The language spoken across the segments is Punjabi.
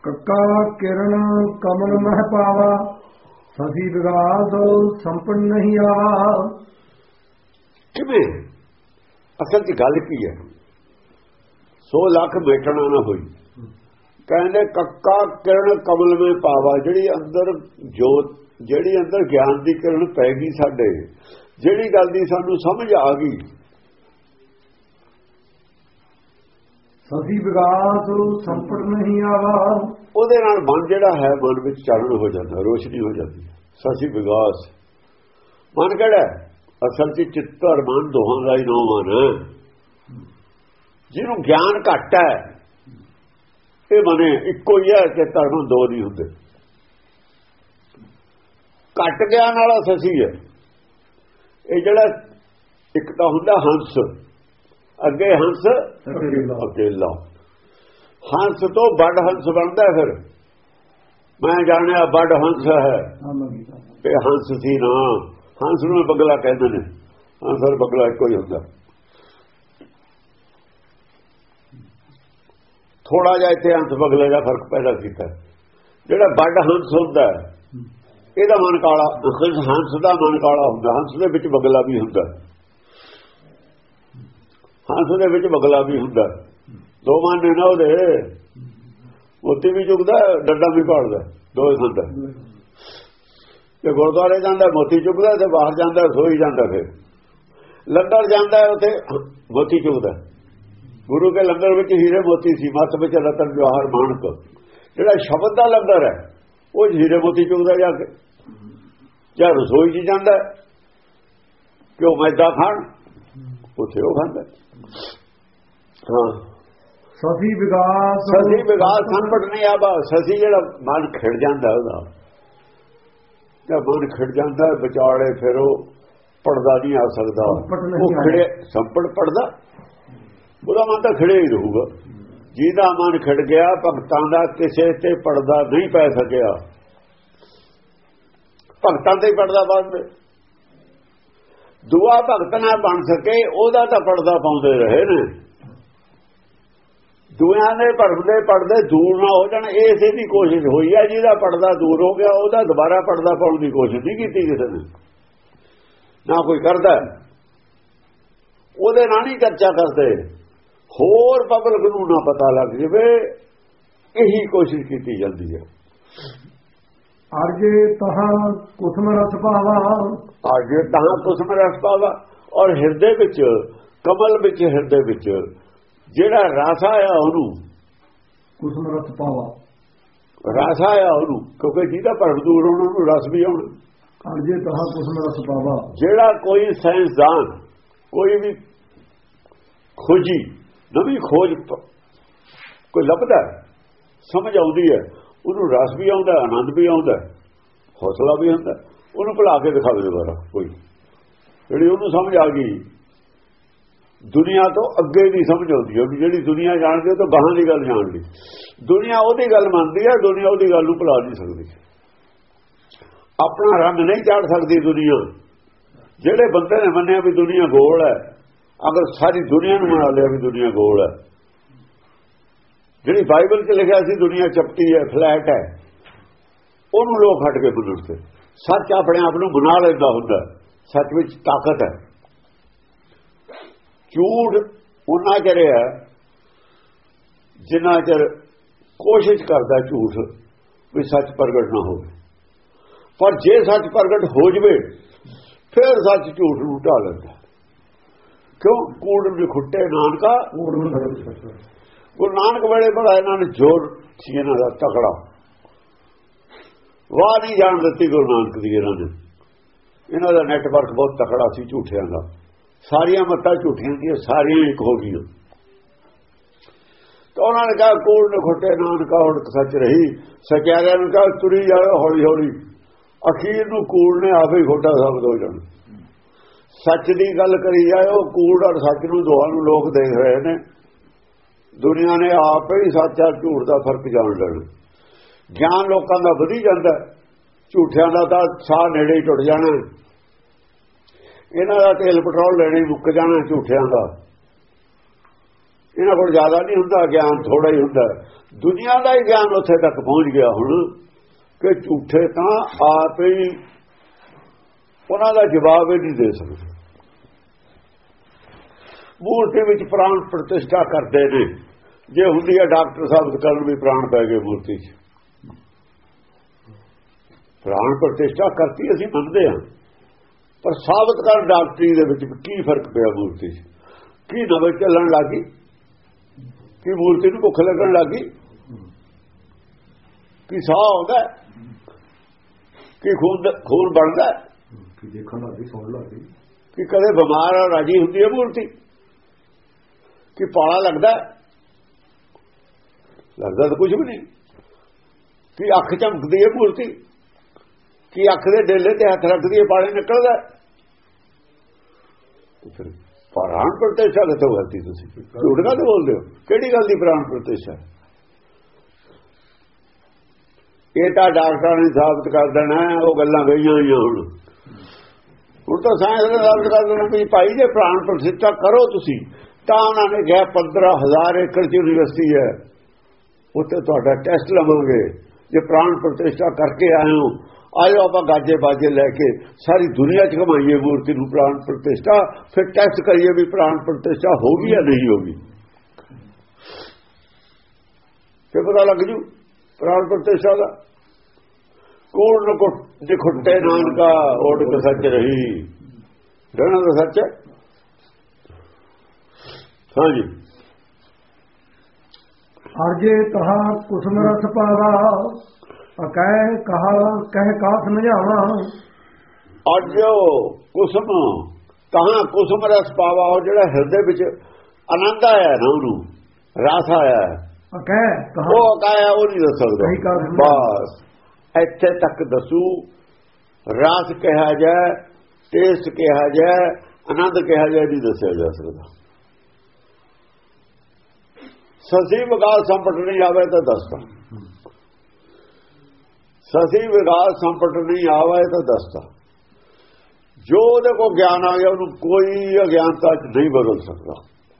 ਕੱਕਾ ਕਿਰਨ ਕਮਲ ਮਹਿ ਪਾਵਾ, ਸਦੀ ਵਿਗਾਸ ਸੰਪਨ ਨਹੀਂ ਆਵਾ। ਕਿਵੇਂ? ਅਸਲ 'ਚ ਗੱਲ ਕੀ ਹੈ? 100 ਲੱਖ ਬੈਠਣਾ ਨਾ ਹੋਈ। ਕਹਿੰਦੇ ਕੱਕਾ ਕਿਰਨ ਕਮਲ ਮਹਿ ਪਾਵਾ, ਜਿਹੜੀ ਅੰਦਰ ਜੋਤ, ਜਿਹੜੀ ਅੰਦਰ ਗਿਆਨ ਦੀ ਕਿਰਨ ਪੈ ਗਈ ਸਾਡੇ, ਜਿਹੜੀ ਗੱਲ ਦੀ ਸਾਨੂੰ ਸਮਝ ਆ ਗਈ, ਸਦੀ ਵਿਗਾਸ ਸੰਪਨ ਨਹੀਂ ਆਵਾ। ਉਹਦੇ ਨਾਲ ਮਨ ਜਿਹੜਾ ਹੈ, ਮਨ ਵਿੱਚ ਚਾਨਣ ਹੋ ਜਾਂਦਾ, ਰੋਸ਼ਨੀ ਹੋ ਜਾਂਦੀ ਹੈ। ਸਦੀ ਵਿਗਾਸ ਮਨ ਕਿਹੜਾ? ਅਸਲ 'ਚ ਚਿੱਤ ਔਰ ਮਨ ਦੋਹਾਂ ਦਾ ਹੀ ਨਾਮ ਮਨ ਹੈ। ਜਿਹਨੂੰ ਗਿਆਨ ਘੱਟ ਹੈ, ਇਹ ਮਨੇ ਇੱਕੋ ਹੀ ਹੈ, ਚਿੱਤ ਔਰ ਮਨ ਦੋ ਨਹੀਂ ਹੁੰਦੇ। ਘੱਟ ਗਿਆਨ ਵਾਲਾ ਸਸੀ ਹੈ। ਇਹ ਜਿਹੜਾ ਇੱਕ ਤਾਂ ਹੁੰਦਾ ਹੰਸ, ਅੱਗੇ ਹੰਸ ਅਕੇਲਾ, ਹੰਸ ਤੋਂ ਵੱਡ ਹੰਸ ਬਣਦਾ। ਫਿਰ ਮੈਂ ਜਾਣਿਆ ਵੱਡ ਹੰਸ ਹੈ, ਇਹ ਹੰਸ ਸੀ ਨਾ। ਹੰਸ ਨੂੰ ਬਗਲਾ ਕਹਿੰਦੇ ਨੇ, ਹੰਸ ਔਰ ਬਗਲਾ ਇੱਕੋ ਹੀ ਹੁੰਦਾ। ਥੋੜਾ ਜਿਹਾ ਇੱਥੇ ਹੰਸ ਬਗਲੇ ਦਾ ਫਰਕ ਪੈਦਾ ਕੀਤਾ। ਜਿਹੜਾ ਵੱਡ ਹੰਸ ਹੁੰਦਾ ਇਹਦਾ ਮਨ ਕਾਲਾ, ਹੰਸ ਦਾ ਮਨ ਕਾਲਾ ਹੁੰਦਾ। ਹੰਸ ਦੇ ਵਿੱਚ ਬਗਲਾ ਵੀ ਹੁੰਦਾ, ਹੰਸ ਦੇ ਵਿੱਚ ਬਗਲਾ ਵੀ ਹੁੰਦਾ। ਦੋ ਮਨ ਨੇ ਨਾ ਉਹਦੇ, ਮੋਤੀ ਵੀ ਚੁੱਕਦਾ, ਡੰਡਾ ਵੀ ਪਾੜਦਾ, ਦੋਏ ਹੁੰਦਾ। ਜੇ ਗੁਰਦੁਆਰੇ ਜਾਂਦਾ ਮੋਤੀ ਚੁੱਕਦਾ, ਤੇ ਬਾਹਰ ਜਾਂਦਾ ਸੋਈ ਜਾਂਦਾ। ਫਿਰ ਲੰਗਰ ਜਾਂਦਾ ਉੱਥੇ ਮੋਤੀ ਚੁੱਕਦਾ। ਗੁਰੂ ਕੇ ਲੰਗਰ ਵਿੱਚ ਹੀਰੇ ਮੋਤੀ ਸੀ, ਮੱਤ ਵਿੱਚ ਰਤਨ ਜਵਾਹਰ ਮਾਣਕ। ਜਿਹੜਾ ਸ਼ਬਦ ਦਾ ਲੰਗਰ ਹੈ ਉਹ ਹੀਰੇ ਮੋਤੀ ਚੁੱਕਦਾ ਜਾ ਕੇ। ਜਾਂ ਰਸੋਈ 'ਚ ਜਾਂਦਾ, ਕਿਉਂ ਮੈਦਾ ਖਾਣ, ਉੱਥੇ ਉਹ ਖਾਂਦਾ। ਹਾਂ, ਸਦੀ ਵਿਗਾਸ, ਸਦੀ ਵਿਗਾਸ ਸੰਪਟ ਨਹੀਂ ਆਵਾ। ਸਦੀ ਜਿਹੜਾ ਮਨ ਖਿੜ ਜਾਂਦਾ, ਉਹਦਾ ਜਦ ਮਨ ਖਿੜ ਜਾਂਦਾ ਵਿਚਾਲੇ, ਫਿਰ ਉਹ ਪੜਦਾ ਨਹੀਂ ਆ ਸਕਦਾ। ਉਹ ਖਿੜੇ ਸੰਪਟ ਪੜਦਾ, ਉਹਦਾ ਮਨ ਤਾਂ ਖਿੜੇ ਹੀ ਰਹੂਗਾ। ਜਿਹਦਾ ਮਨ ਖਿੜ ਗਿਆ, ਭਗਤਾਂ ਦਾ ਕਿਸੇ ਤੇ ਪੜਦਾ ਨਹੀਂ ਪੈ ਸਕਿਆ। ਭਗਤਾਂ ਤੇ ਹੀ ਪੜਦਾ ਬਾਅਦ ਵਿੱਚ। ਦੁਆ ਭਗਤ ਨਾ ਬਣ ਸਕੇ, ਉਹਦਾ ਤਾਂ ਪੜਦਾ ਪਾਉਂਦੇ ਰਹੇ ਨੇ। ਦੁਆਆਂ ਦੇ ਭਰਦੇ ਪੜਦੇ ਦੂਰ ਨਾ ਹੋ ਜਾਣ, ਇਸੇ ਦੀ ਕੋਸ਼ਿਸ਼ ਹੋਈ ਹੈ। ਜਿਹਦਾ ਪੜਦਾ ਦੂਰ ਹੋ ਗਿਆ, ਉਹਦਾ ਦੁਬਾਰਾ ਪੜਦਾ ਪਾਉਣ ਦੀ ਕੋਸ਼ਿਸ਼ ਨਹੀਂ ਕੀਤੀ ਕਿਸੇ ਨੇ, ਨਾ ਕੋਈ ਕਰਦਾ। ਉਹਦੇ ਨਾਲ ਨਹੀਂ ਚਰਚਾ ਕਰਦੇ, ਹੋਰ ਪਬਲਿਕ ਨੂੰ ਨਾ ਪਤਾ ਲੱਗ ਜਾਵੇ, ਇਹੀ ਕੋਸ਼ਿਸ਼ ਕੀਤੀ ਜਾਂਦੀ ਹੈ। ਅਰਜੇ ਤਹਾਂ ਕੁਸਮ ਰਸ ਪਾਵਾ, ਅਰਜੇ ਤਹਾਂ ਕੁਸਮ ਰਸ ਪਾਵਾ। ਔਰ ਹਿਰਦੇ ਵਿੱਚ, ਕਮਲ ਵਿੱਚ, ਹਿਰਦੇ ਵਿੱਚ ਜਿਹੜਾ ਰਸ ਆਇਆ ਉਹਨੂੰ ਕੁਸਮ ਰਸ ਪਾਵਾ। ਰਸ ਆਇਆ ਉਹਨੂੰ, ਕਿਉਂਕਿ ਜਿਹਦਾ ਭਰਮ ਦੂਰ ਹੋਣਾ ਉਹਨੂੰ ਰਸ ਵੀ ਆਉਣਾ। ਅਰਜੇ ਤਹਾਂ ਕੁਸਮ ਰਸ ਪਾਵਾ। ਜਿਹੜਾ ਕੋਈ ਸਾਇੰਸਦਾਨ, ਕੋਈ ਵੀ ਖੋਜੀ, ਨਵੀਂ ਖੋਜ ਕੋਈ ਲੱਭਦਾ, ਸਮਝ ਆਉਂਦੀ ਹੈ, ਉਹਨੂੰ ਰਸ ਵੀ ਆਉਂਦਾ, ਆਨੰਦ ਵੀ ਆਉਂਦਾ, ਹੌਸਲਾ ਵੀ ਹੁੰਦਾ। ਉਹਨੂੰ ਭੁਲਾ ਕੇ ਦਿਖਾਵੇ ਦੁਬਾਰਾ ਕੋਈ, ਜਿਹੜੀ ਉਹਨੂੰ ਸਮਝ ਆ ਗਈ। ਦੁਨੀਆ ਤੋਂ ਅੱਗੇ ਦੀ ਸਮਝ ਆਉਂਦੀ ਹੈ, ਜਿਹੜੀ ਦੁਨੀਆ ਜਾਣਦੀ ਉਹ ਤਾਂ ਬਾਹਾਂ ਦੀ ਗੱਲ ਜਾਣਦੀ। ਦੁਨੀਆ ਉਹਦੀ ਗੱਲ ਮੰਨਦੀ ਹੈ, ਦੁਨੀਆ ਉਹਦੀ ਗੱਲ ਨੂੰ ਭੁਲਾ ਨਹੀਂ ਸਕਦੀ। ਆਪਣਾ ਰੰਗ ਨਹੀਂ ਚਾੜ ਸਕਦੀ ਦੁਨੀਆ। ਜਿਹੜੇ ਬੰਦੇ ਨੇ ਮੰਨਿਆ ਵੀ ਦੁਨੀਆ ਗੋਲ ਹੈ, ਅਗਰ ਸਾਰੀ ਦੁਨੀਆ ਨੂੰ ਮੰਨ ਲਿਆ ਵੀ ਦੁਨੀਆ ਗੋਲ ਹੈ, ਜਿਹੜੀ ਬਾਈਬਲ 'ਚ ਲਿਖਿਆ ਸੀ ਦੁਨੀਆ ਚਪਟੀ ਹੈ, ਫਲੈਟ ਹੈ, ਉਹਨੂੰ ਲੋਕ ਹਟ ਕੇ ਬੁੱਲਦੇ। ਸੱਚ ਆਪਣੇ ਆਪ ਨੂੰ ਬਣਾ ਲੈਂਦਾ ਹੁੰਦਾ, ਸੱਚ ਵਿੱਚ ਤਾਕਤ ਹੈ। ਝੂਠ ਉਹਨਾਂ ਚਿਰ ਹੈ ਜਿੰਨਾ ਚਿਰ ਕੋਸ਼ਿਸ਼ ਕਰਦਾ ਝੂਠ ਵੀ ਸੱਚ ਪ੍ਰਗਟ ਨਾ ਹੋਵੇ। ਪਰ ਜੇ ਸੱਚ ਪ੍ਰਗਟ ਹੋ ਜਵੇ, ਫਿਰ ਸੱਚ ਝੂਠ ਨੂੰ ਢਾ ਲੈਂਦਾ। ਕਿਉਂ? ਕੂੜ ਨੂੰ ਖੁੱਟੇ ਨਾਨਕਾ। ਗੁਰੂ ਨਾਨਕ ਵੇਲੇ ਬੜਾ ਇਹਨਾਂ ਨੇ ਜ਼ੋਰ ਸੀ, ਇਹਨਾਂ ਦਾ ਤਕੜਾ। ਵਾਹ ਨਹੀਂ ਜਾਣ ਦਿੱਤੀ ਗੁਰੂ ਨਾਨਕ ਦੀ ਇਹਨਾਂ ਨੇ। ਇਹਨਾਂ ਦਾ ਨੈਟਵਰਕ ਬਹੁਤ ਤਕੜਾ ਸੀ ਝੂਠਿਆਂ ਦਾ। ਸਾਰੀਆਂ ਮੱਤਾਂ ਝੂਠੀਆਂ ਦੀਆਂ ਸਾਰੀਆਂ ਇੱਕ ਹੋ ਗਈਆਂ। ਤਾਂ ਉਹਨਾਂ ਨੇ ਕਿਹਾ ਕੂੜ ਨੂੰ ਖੁੱਟੇ ਨਾਨਕਾ ਹੁਣ ਸੱਚ ਰਹੀ। ਸਚਿਆਰਿਆਂ ਨੂੰ ਕਿਹਾ ਤੁਰੀ ਜਾਓ ਹੌਲੀ ਹੌਲੀ, ਅਖੀਰ ਨੂੰ ਕੂੜ ਨੇ ਆਪੇ ਹੀ ਖੋਟਾ ਸਾਬਤ ਹੋ ਜਾਣਾ। ਸੱਚ ਦੀ ਗੱਲ ਕਰੀ ਜਾਓ, ਕੂੜ ਔਰ ਸੱਚ ਨੂੰ ਦੋਹਾਂ ਨੂੰ ਲੋਕ ਦੇਖ ਰਹੇ ਨੇ। ਦੁਨੀਆ ਨੇ ਆਪ ਹੀ ਸੱਚ ਔਰ ਝੂਠ ਦਾ ਫਰਕ ਜਾਣ ਲੈਣਾ। ਗਿਆਨ ਲੋਕਾਂ ਦਾ ਵਧੀ ਜਾਂਦਾ, ਝੂਠਿਆਂ ਦਾ ਤਾਂ ਸਾਹ ਨੇੜੇ ਹੀ ਟੁੱਟ ਜਾਣਾ। ਇਹਨਾਂ ਦਾ ਤੇਲ ਪੈਟਰੋਲ ਲੈਣੇ ਮੁੱਕ ਜਾਣਾ ਝੂਠਿਆਂ ਦਾ। ਇਹਨਾਂ ਕੋਲ ਜ਼ਿਆਦਾ ਨਹੀਂ ਹੁੰਦਾ ਗਿਆਨ, ਥੋੜਾ ਹੀ ਹੁੰਦਾ। ਦੁਨੀਆ ਦਾ ਹੀ ਗਿਆਨ ਉੱਥੇ ਤੱਕ ਪਹੁੰਚ ਗਿਆ ਹੁਣ ਕਿ ਝੂਠੇ ਤਾਂ ਆਪ ਹੀ ਉਹਨਾਂ ਦਾ ਜਵਾਬ ਹੀ ਨਹੀਂ ਦੇ ਸਕਦੇ। ਮੂਰਤੀ ਵਿੱਚ ਪ੍ਰਾਣ ਪ੍ਰਤਿਸ਼ਠਾ ਕਰਦੇ ਨੇ, ਜੇ ਹੁੰਦੀ ਹੈ ਡਾਕਟਰ ਸਾਬਤ ਕਰਨ ਵੀ ਪ੍ਰਾਣ ਪੈ ਗਏ ਮੂਰਤੀ 'ਚ। ਪ੍ਰਾਣ ਪ੍ਰਤਿਸ਼ਠਾ ਕਰਤੀ ਅਸੀਂ ਮੰਨਦੇ ਹਾਂ, ਪਰ ਸਾਬਤ ਕਰਨ ਡਾਕਟਰੀ ਦੇ ਵਿੱਚ ਕੀ ਫਰਕ ਪਿਆ ਮੂਰਤੀ 'ਚ? ਕੀ ਨਵੇਂ ਚੱਲਣ ਲੱਗੀ? ਕੀ ਮੂਰਤੀ ਨੂੰ ਭੁੱਖ ਲੱਗਣ ਲੱਗੀ? ਕੀ ਸਾਹ ਆਉਂਦਾ? ਕੀ ਖੂਨ ਬਣਦਾ? ਕੀ ਦੇਖਣ ਲੱਗੀ, ਸੁਣ ਲੱਗੀ? ਕੀ ਕਦੇ ਬਿਮਾਰ ਆ ਰਾਜੀ ਹੁੰਦੀ ਹੈ ਮੂਰਤੀ? ਕੀ ਪਾਲਾ ਲੱਗਦਾ ਤਾਂ ਕੁਝ ਵੀ ਨਹੀਂ। ਕੀ ਅੱਖ ਝਮਕਦੀ ਹੈ ਮੂਰਤੀ? ਕੀ ਅੱਖ ਦੇ ਡੇਲੇ ਤੇ ਹੱਥ ਰੱਖਦੀ ਹੈ ਪਾਣੀ ਨਿਕਲਦਾ? ਫਿਰ ਪ੍ਰਾਣ ਪ੍ਰਤਿਸ਼ਠਾ ਕਿੱਥੋਂ ਕਰਤੀ ਤੁਸੀਂ? ਝੂਠ ਕਾਹਦੇ ਬੋਲਦੇ ਹੋ? ਕਿਹੜੀ ਗੱਲ ਦੀ ਪ੍ਰਾਣ ਪ੍ਰਤਿਸ਼ਠਾ? ਇਹ ਤਾਂ ਡਾਕਟਰਾਂ ਨੇ ਸਾਬਤ ਕਰ ਦੇਣਾ, ਉਹ ਗੱਲਾਂ ਗਈਆਂ ਹੋਈਆਂ। ਹੁਣ ਤਾਂ ਸਾਇੰਸ ਨੇ ਸਾਬਤ ਕਰ ਦੇਣਾ ਵੀ ਭਾਈ ਜੇ ਪ੍ਰਾਣ ਪ੍ਰਤਿਸ਼ਠਾ ਕਰੋ ਤੁਸੀਂ ਤਾਂ ਉਹਨਾਂ ਨੇ ਕਿਹਾ 15,000 ਏਕੜ 'ਚ ਯੂਨੀਵਰਸਿਟੀ ਹੈ, ਉੱਥੇ ਤੁਹਾਡਾ ਟੈਸਟ ਲਵਾਂਗੇ। ਜੇ ਪ੍ਰਾਣ ਪ੍ਰਤਿਸ਼ਠਾ ਕਰਕੇ ਆਏ ਹੋ, ਆਇਓ ਆਪਾਂ ਗਾਜੇ ਬਾਜੇ ਲੈ ਕੇ ਸਾਰੀ ਦੁਨੀਆ 'ਚ ਘਮਾਈਏ ਮੂਰਤੀ ਨੂੰ ਪ੍ਰਾਣ ਪ੍ਰਤਿਸ਼ਠਾ, ਫਿਰ ਟੈਸਟ ਕਰੀਏ ਵੀ ਪ੍ਰਾਣ ਪ੍ਰਤਿਸ਼ਠਾ ਹੋ ਗਈ ਜਾਂ ਨਹੀਂ ਹੋ ਗਈ। ਫਿਰ ਪਤਾ ਲੱਗ ਜੂ ਪ੍ਰਾਣ ਪ੍ਰਤਿਸ਼ਠਾ ਦਾ। ਕੂੜ ਜੇ ਖੁੱਟੇ ਨਾਨਕਾ ਓਟ ਕੇ ਸੱਚ ਰਹੀ, ਰਹਿਣਾ ਤਾਂ ਸੱਚ ਹੈ। ਹਾਂਜੀ, ਅਰਜੇ ਤਹਾ ਕੁਸਮ ਰਸ ਪਾਵਾ, ਅਕਹਿ ਕਹਾ ਕਹਿ ਕਾਸ ਸਮਝਾਵਾ। ਅੱਜ ਕੁਸਮ ਤਹਾਂ ਕੁਸਮ ਰਸ ਪਾਵਾ, ਉਹ ਜਿਹੜਾ ਹਿਰਦੇ ਵਿੱਚ ਆਨੰਦ ਆਇਆ ਨਾ, ਉਹਨੂੰ ਰਸ ਆਇਆ। ਅਕਹਿ ਕਹਾ, ਉਹ ਅਕਾਇਆ ਉਹ ਨਹੀਂ ਦੱਸ ਸਕਦਾ। ਬਸ ਇੱਥੇ ਤੱਕ ਦੱਸੂ। ਰਸ ਕਿਹਾ ਜਾਏ, ਟੇਸਟ ਕਿਹਾ ਜਾਏ, ਆਨੰਦ ਕਿਹਾ ਜਾਏ, ਨਹੀਂ ਦੱਸਿਆ ਜਾ ਸਕਦਾ। ਸਸੀ ਵਿਗਾਸ ਸੰਪਟ ਨਹੀਂ ਆਵੇ ਤਾਂ ਦੱਸਦਾ। ਸਸੀ ਵਿਗਾਸ ਸੰਪਟ ਨਹੀਂ ਆਵੇ ਤਾਂ ਦੱਸਦਾ। ਜੋ ਉਹਦੇ ਕੋਲ ਗਿਆਨ ਆ ਗਿਆ ਉਹਨੂੰ ਕੋਈ ਅਗਿਆਨਤਾ 'ਚ ਨਹੀਂ ਬਦਲ ਸਕਦਾ।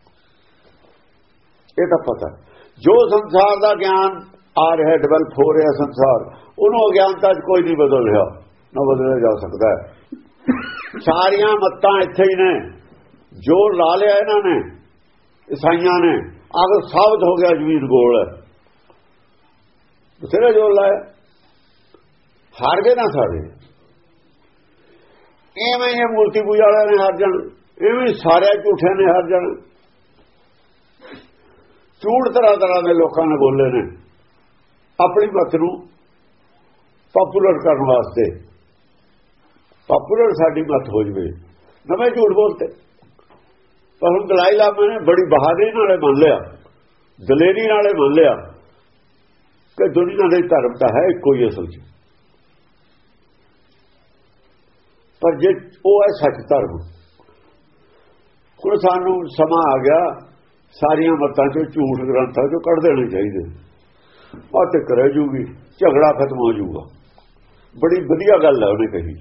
ਇਹ ਤਾਂ ਪਤਾ। ਜੋ ਸੰਸਾਰ ਦਾ ਗਿਆਨ ਆ ਰਿਹਾ, ਡਿਵੈਲਪ ਹੋ ਰਿਹਾ ਸੰਸਾਰ, ਉਹਨੂੰ ਅਗਿਆਨਤਾ 'ਚ ਕੋਈ ਨਹੀਂ ਬਦਲ ਰਿਹਾ, ਨਾ ਬਦਲਿਆ ਜਾ ਸਕਦਾ। ਸਾਰੀਆਂ ਮੱਤਾਂ ਇੱਥੇ ਹੀ ਨੇ। ਜੋ ਲਾ ਲਿਆ ਇਹਨਾਂ ਨੇ ਈਸਾਈਆਂ ਨੇ, ਅਗਰ ਸਾਬਤ ਹੋ ਗਿਆ ਜ਼ਮੀਨ ਗੋਲ ਹੈ, ਬਥੇਰਾ ਜੋਰ ਲਾਇਆ, ਹਾਰ ਗਏ ਨਾ ਸਾਰੇ। ਐਵੇਂ ਇਹ ਮੂਰਤੀ ਪੂਜਾ ਵਾਲਿਆਂ ਨੇ ਹਾਰ ਜਾਣ, ਐਵੇਂ ਸਾਰੇ ਝੂਠਿਆਂ ਨੇ ਹਾਰ ਜਾਣ। ਝੂਠ ਤਰ੍ਹਾਂ ਦੇ ਲੋਕਾਂ ਨੇ ਬੋਲੇ ਨੇ ਆਪਣੀ ਮੱਤ ਨੂੰ ਪਾਪੂਲਰ ਕਰਨ ਵਾਸਤੇ। ਪਾਪੂਲਰ ਸਾਡੀ ਮੱਤ ਹੋ ਜਵੇ, ਨਵੇਂ ਝੂਠ ਬੋਲਤੇ। ਪਰ ਹੁਣ ਦਲਾਈ ਲਾਮਾ ਨੇ ਬੜੀ ਬਹਾਦਰੀ ਨਾਲੇ ਮੰਨ ਲਿਆ, ਦਲੇਰੀ ਨਾਲੇ ਮੰਨ ਲਿਆ ਕਿ ਦੁਨੀਆ ਦੇ ਧਰਮ ਤਾਂ ਹੈ ਇੱਕੋ ਹੀ ਅਸਲ 'ਚ, ਪਰ ਜੇ ਉਹ ਹੈ ਸੱਚ ਧਰਮ। ਹੁਣ ਸਾਨੂੰ ਸਮਾਂ ਆ ਗਿਆ ਸਾਰੀਆਂ ਮੱਤਾਂ 'ਚੋਂ ਝੂਠ ਗ੍ਰੰਥਾਂ 'ਚੋਂ ਕੱਢ ਦੇਣੇ ਚਾਹੀਦੇ। ਆਹ ਤੇ ਰਹਿ ਜੂਗੀ, ਝਗੜਾ ਖਤਮ ਹੋ ਜਾਊਗਾ। ਬੜੀ ਵਧੀਆ ਗੱਲ ਹੈ ਉਹਨੇ ਕਹੀ,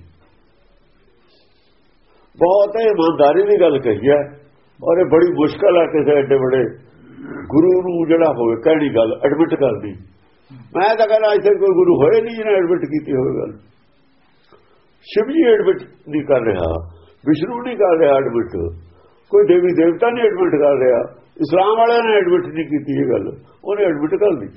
ਬਹੁਤ ਇਮਾਨਦਾਰੀ ਦੀ ਗੱਲ ਕਹੀ ਹੈ। ਔਰ ਇਹ ਬੜੀ ਮੁਸ਼ਕਲ ਹੈ ਕਿਸੇ ਐਡੇ ਵੱਡੇ ਗੁਰੂ ਨੂੰ ਜਿਹੜਾ ਹੋਵੇ ਕਹਿਣੀ ਗੱਲ ਐਡਮਿਟ ਕਰਨੀ। ਮੈਂ ਤਾਂ ਕਹਿੰਦਾ ਇੱਥੇ ਕੋਈ ਗੁਰੂ ਹੋਏ ਨਹੀਂ ਜਿਹਨੇ ਐਡਮਿਟ ਕੀਤੀ ਹੋਵੇ ਗੱਲ। ਸ਼ਿਵ ਜੀ ਐਡਮਿਟ ਨਹੀਂ ਕਰ ਰਿਹਾ, ਵਿਸ਼ਨੂੰ ਨਹੀਂ ਕਰ ਰਿਹਾ ਐਡਮਿਟ, ਕੋਈ ਦੇਵੀ ਦੇਵਤਾ ਨਹੀਂ ਐਡਮਿਟ ਕਰ ਰਿਹਾ, ਇਸਲਾਮ ਵਾਲਿਆਂ ਨੇ ਐਡਮਿਟ ਨਹੀਂ ਕੀਤੀ ਇਹ ਗੱਲ, ਉਹਨੇ ਐਡਮਿਟ ਕਰ ਦਿੱਤੀ।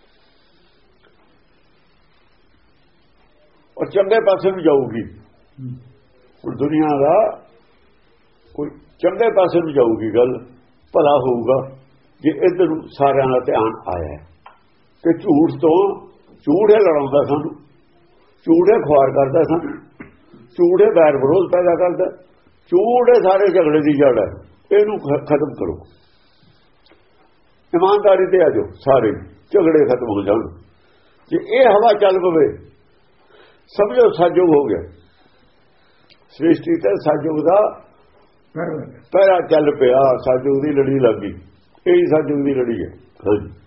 ਔਰ ਚੰਗੇ ਪਾਸੇ ਨੂੰ ਜਾਊਗੀ ਹੁਣ ਦੁਨੀਆ ਦਾ, ਕੋਈ ਚੰਗੇ ਪਾਸੇ ਨੂੰ ਜਾਊਗੀ ਗੱਲ, ਭਲਾ ਹੋਊਗਾ ਜੇ ਇੱਧਰ ਨੂੰ ਸਾਰਿਆਂ ਦਾ ਧਿਆਨ ਆਇਆ ਕਿ ਝੂਠ ਤੋਂ, ਝੂਠ ਹੈ ਲੜਾਉਂਦਾ ਸਾਨੂੰ, ਝੂਠ ਹੈ ਖੁਆਰ ਕਰਦਾ ਸਾਨੂੰ, ਝੂਠ ਹੈ ਵੈਰ ਵਿਰੋਧ ਪੈਦਾ ਕਰਦਾ, ਝੂਠ ਹੈ ਸਾਰੇ ਝਗੜੇ ਦੀ ਜੜ ਹੈ। ਇਹਨੂੰ ਖਤਮ ਕਰੋ, ਇਮਾਨਦਾਰੀ ਤੇ ਆ ਜਾਓ, ਸਾਰੇ ਝਗੜੇ ਖਤਮ ਹੋ ਜਾਣ। ਜੇ ਇਹ ਹਵਾ ਚੱਲ ਪਵੇ ਸਮਝੋ ਸਤਿਯੁਗ ਹੋ ਗਿਆ। ਸ੍ਰਿਸ਼ਟੀ ਤੇ ਸਤਿਯੁਗ ਦਾ ਪਹਿਰਾ ਚੱਲ ਪਿਆ, ਸਤਿਯੁਗ ਦੀ ਲੜੀ ਲੱਗ ਗਈ। ਇਹੀ ਸਤਿਯੁਗ ਦੀ ਲੜੀ ਹੈ। ਹਾਂਜੀ।